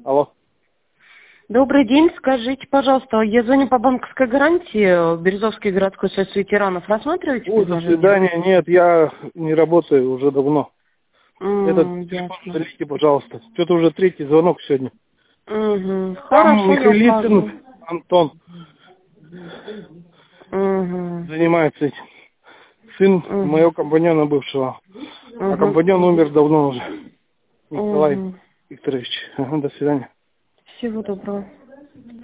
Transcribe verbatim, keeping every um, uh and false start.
Алло. Добрый день, скажите, пожалуйста, я звоню по банковской гарантии, Березовский городской союз ветеранов. Рассматриваете Ой, до предложение? свидания. Нет, я не работаю уже давно. М, Этот телефон ясно. удалите, пожалуйста. Что-то уже третий звонок сегодня. Угу. Там Хорошо, я укажу. Михайлицын Антон Угу. занимается этим. Сын Угу. моего компаньона бывшего. А Угу. компаньон умер давно уже. Николай Угу. Викторович. Ага, до свидания. Всего доброго.